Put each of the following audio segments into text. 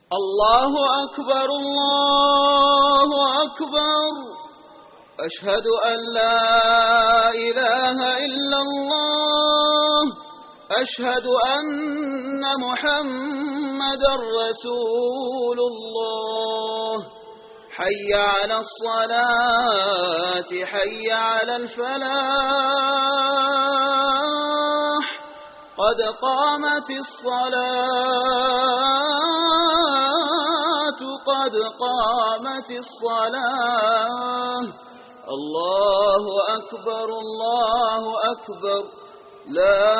الله أكبر الله أكبر. أشهد أن لا إله إلا الله. أشهد أن محمدا رسول الله. حي على الصلاة حي على الفلاح. قد قامت الصلاة قد قامت الصلاة. الله أكبر الله أكبر. لا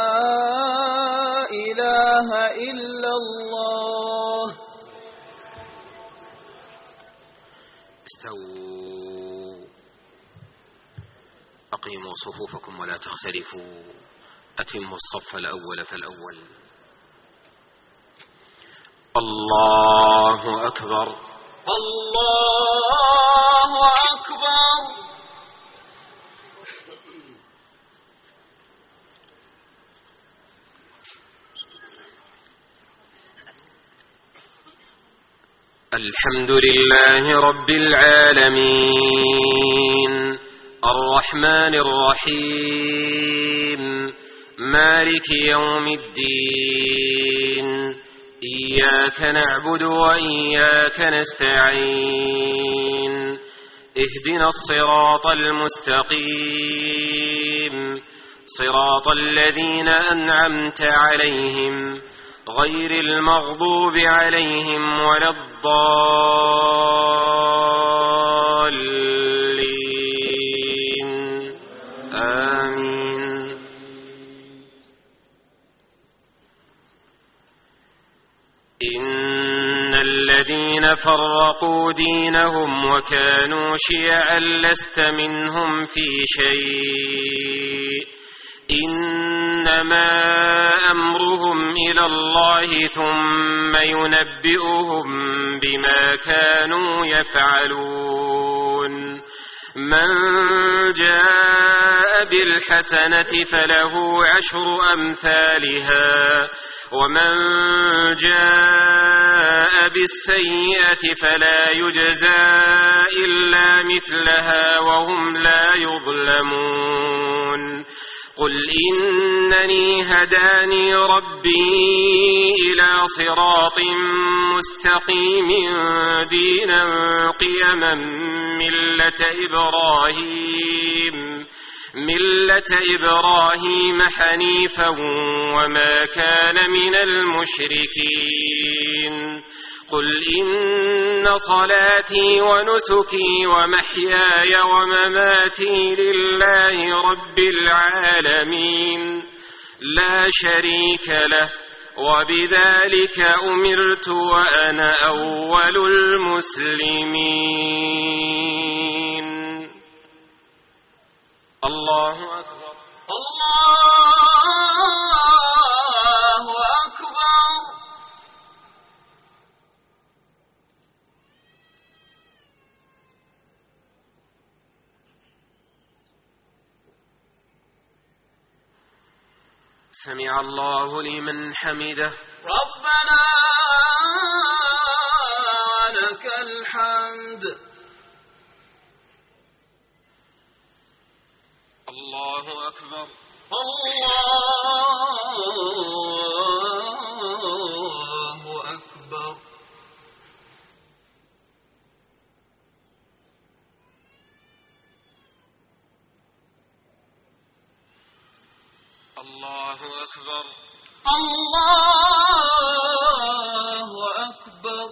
إله إلا الله. استووا أقيموا صفوفكم ولا تختلفوا. أتموا الصف الأول فالأول. الله أكبر الله أكبر. الحمد لله رب العالمين الرحمن الرحيم مالك يوم الدين. إياك نعبد وإياك نستعين. اهدنا الصراط المستقيم صراط الذين أنعمت عليهم غير المغضوب عليهم ولا الضالين. آمين. إن الذين فرقوا دينهم وكانوا شيعا لست منهم في شيء. إنما أمرهم إلى الله ثم ينبئهم بما كانوا يفعلون. من جاء بالحسنة فله 10 أمثالها ومن جاء بالسيئة فلا يجزى إلا مثلها وهم لا يظلمون. قل إنني هداني ربي إلى صراط مستقيم دينا قيما ملة إبراهيم حنيفا وما كان من المشركين. قل إن صلاتي ونسكي ومحياي ومماتي لله رب العالمين لا شريك له وبذلك أمرت وأنا أول المسلمين. الله أكبر الله أكبر. سمع الله لمن حمده. ربنا ولك الحمد. الله أكبر الله أكبر. الله أكبر الله أكبر.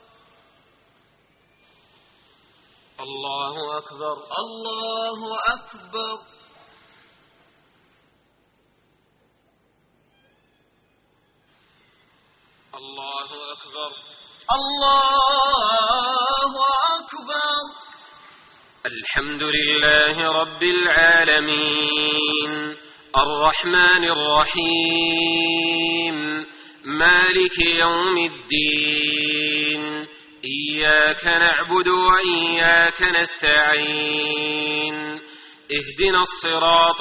الله أكبر الله أكبر. الله أكبر الله أكبر. الحمد لله رب العالمين الرحمن الرحيم مالك يوم الدين. إياك نعبد وإياك نستعين. اهدنا الصراط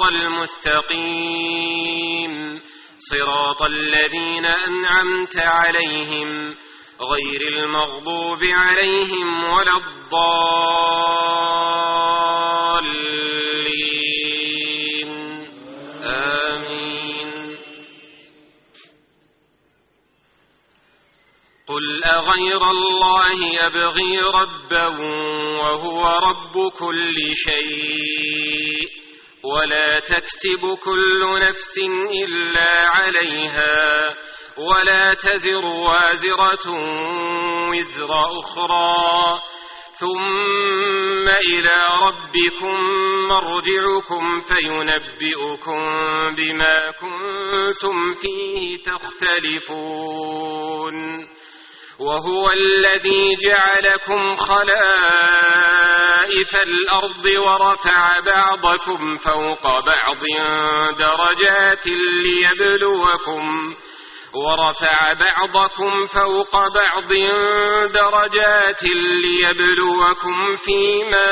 المستقيم صراط الذين أنعمت عليهم غير المغضوب عليهم ولا الضالين آمين. قل أغير الله يبغي ربا وهو رب كل شيء ولا تكسب كل نفس إلا عليها ولا تزر وازرة وزر أخرى ثم إلى ربكم مرجعكم فينبئكم بما كنتم فيه تختلفون. وهو الذي جعلكم خلائف الأرض ورفع بعضكم فوق بعض درجات ليبلوكم فيما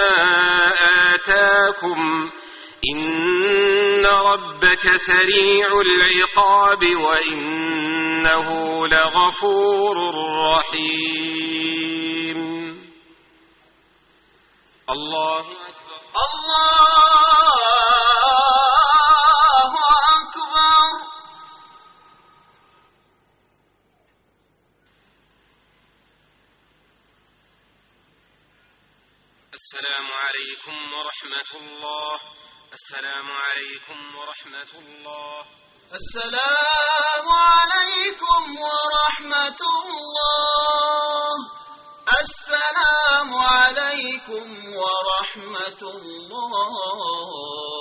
آتاكم إن ربك سريع العقاب وإنه لغفور رحيم. الله أكبر. الله أكبر. السلام عليكم ورحمة الله. السلام عليكم ورحمة الله. السلام عليكم ورحمة الله. السلام عليكم ورحمة الله.